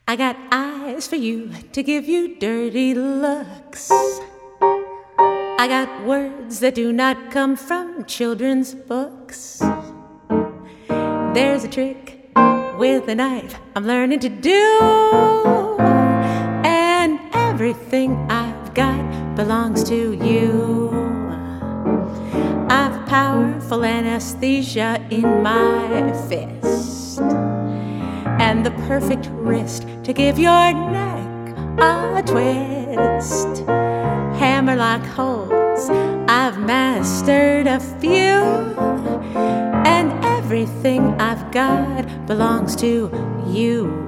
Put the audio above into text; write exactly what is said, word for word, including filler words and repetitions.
I got eyes for you to give you dirty looks. I got words that do not come from children's books. There's a trick with a knife I'm learning to do, and everything I've got belongs to you. I've powerful anesthesia in my fist, and the perfect wrist to give your neck a twist. Hammer-lock holds, I've mastered a few, and everything I've got belongs to you.